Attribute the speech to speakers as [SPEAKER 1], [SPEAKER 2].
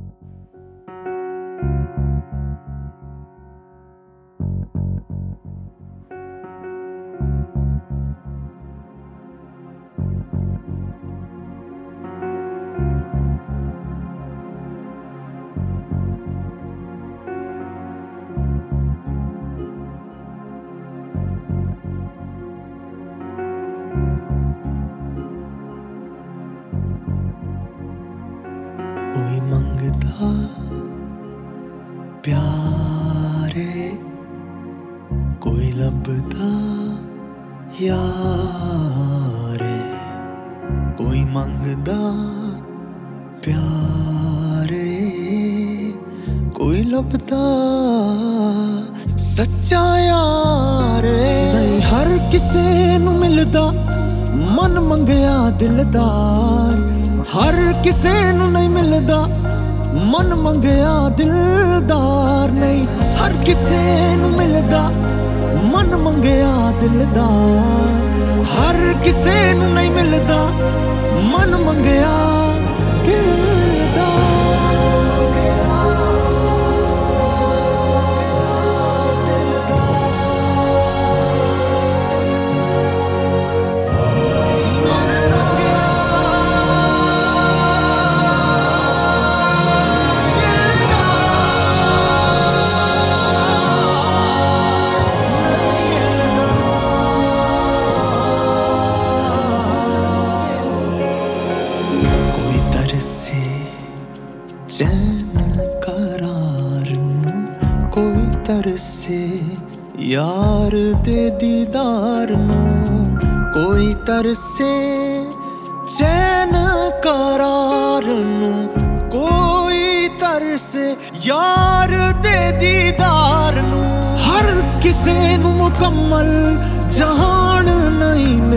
[SPEAKER 1] कोई मंगदा प्यारे, कोई लभदा यारे। कोई मंगदा प्यारे, कोई लभदा सच्चा यार। नहीं हर किसे नू मिलदा मन मंगया दिलदार, हर किसे नू नहीं मिलदा मन मंगया दिलदार। नहीं हर किसे नू मिलदा मन मंगया दिलदार, हर किसे नू नहीं मिलदा मन मंगया दिलदार। चैन करार नू कोई तरसे यार दे दीदार नू, कोई तरसे चैन करार नू, कोई तरसे यार दे दीदार नू। हर किसे नू मुकम्मल जहान नहीं